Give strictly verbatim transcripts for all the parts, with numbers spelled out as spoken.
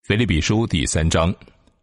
腓立比书第三章。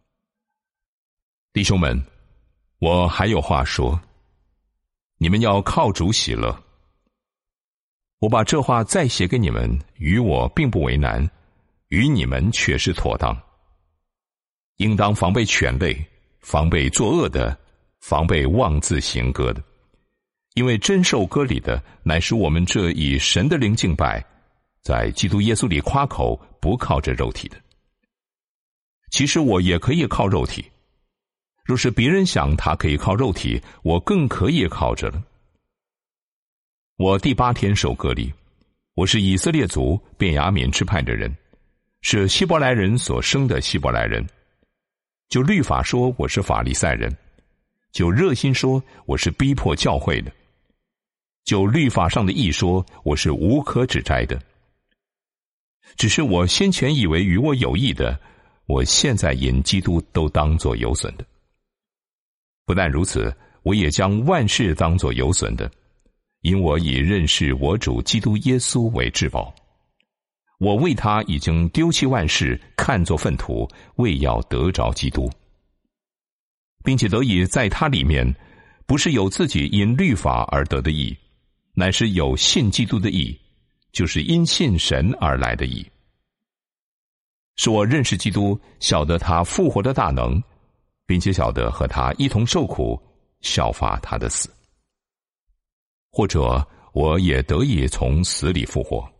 弟兄们，我还有话说，你们要靠主喜乐。我把这话再写给你们，与我并不为难，与你们却是妥当。应当防备犬类，防备作恶的，防备妄自行歌的。因为真受割礼的，乃是我们这以神的灵敬拜，在基督耶稣里夸口，不靠着肉体的。其实我也可以靠肉体，若是别人想他可以靠肉体，我更可以靠着了。我第八天受割礼，我是以色列族便雅悯支派的人，是希伯来人所生的希伯来人。就律法说，我是法利赛人；就热心说，我是逼迫教会的；就律法上的义说，我是无可指摘的。只是我先前以为与我有益的，我现在因基督都当作有损的。不但如此，我也将万事当作有损的，因我以认识我主基督耶稣为至宝。我为他已经丢弃万事，看作粪土，为要得着基督，并且得以在他里面，不是有自己因律法而得的义，乃是有信基督的义，就是因信神而来的义。是我认识基督，晓得他复活的大能，并且晓得和他一同受苦，效法他的死。或者我也得以从死里复活。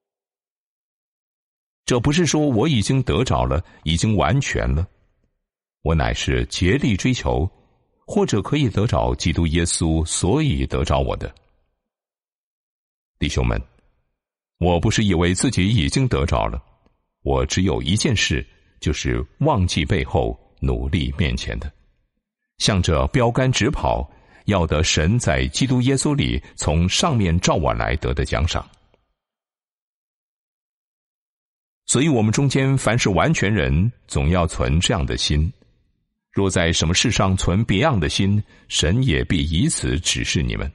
这不是说我已经得着了，已经完全了，我乃是竭力追求，或者可以得着基督耶稣，所以得着我的。弟兄们，我不是以为自己已经得着了，我只有一件事，就是忘记背后，努力面前的，向着标杆直跑，要得神在基督耶稣里从上面召我来得的奖赏。所以我们中间凡是完全人，总要存这样的心。若在什么事上存别样的心，神也必以此指示你们。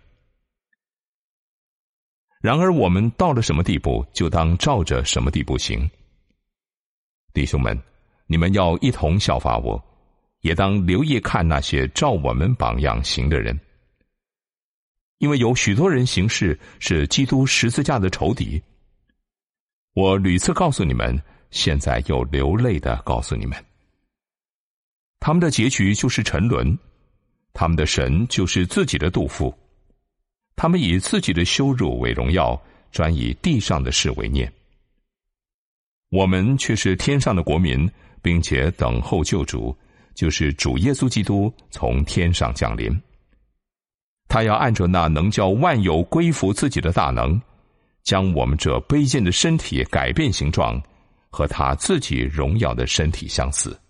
然而我们到了什么地步，就当照着什么地步行。弟兄们，你们要一同效法我，也当留意看那些照我们榜样行的人。因为有许多人行事是基督十字架的仇敌。我屡次告诉你们，现在又流泪地告诉你们，他们的结局就是沉沦，他们的神就是自己的肚腹，他们以自己的羞辱为荣耀，专以地上的事为念。我们却是天上的国民，并且等候救主，就是主耶稣基督从天上降临。他要按着那能叫万有归服自己的大能，将我们这卑贱的身体改变形状，和他自己荣耀的身体相似。